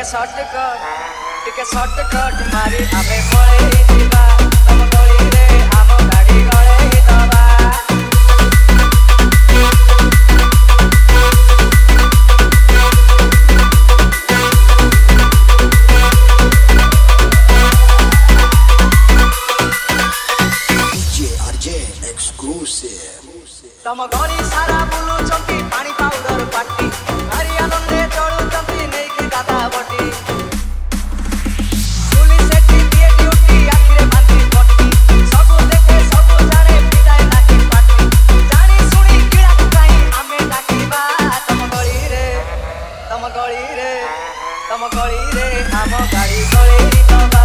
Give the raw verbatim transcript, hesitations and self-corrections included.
shortcut टिके shortcut मारी आमे पळेई जिबा तम गली रे आम गाड़ी गळेई दबा तम गली सारा बुलु चंती पानी पाउडर पाटी भारी आनंदे चलु चंती नै कि दादा बटी पुलिस एटी दिए ड्यूटी आखिरे बांधी पट्टी सब देखे सब जाने पिटाई नाकी पाटी जानी सुनी किड़ा काई आमे डाकिबा तम गली रे तम गली रे तम गली रे आम गाड़ी गळेई दबा